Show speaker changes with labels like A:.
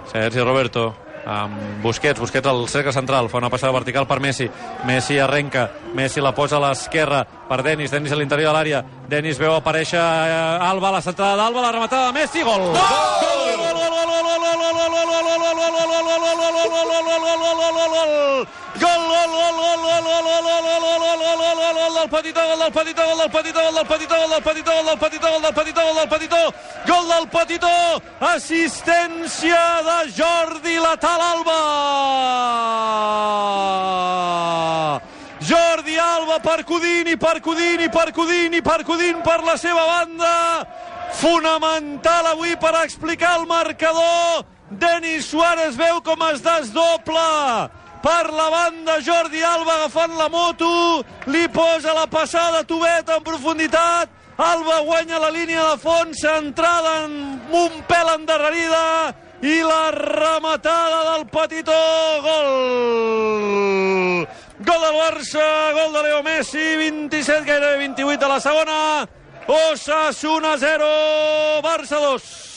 A: Sergi Roberto amb Busquets al cercle central, fa una passada vertical per Messi arrenca, Messi la posa a l'esquerra per Denis a l'interior de l'àrea, Denis veu aparèixer Alba, la centrada d'Alba, la rematada de Messi, gol! Del Petitó, gol del Petitó, assistència de Jordi Latal Alba. Jordi Alba per Codini per la seva banda, fonamental avui per explicar el marcador. Denis Suárez veu com es desdobla per la banda, Jordi Alba agafant la moto, li posa la passada Tubet en profunditat, Alba guanya la línia de fons, centrada amb un pèl endarrerida, i la rematada del Petitó, gol! Gol del Barça, gol de Leo Messi, 27, gairebé 28 de la segona, Osasuna 0, Barça 2.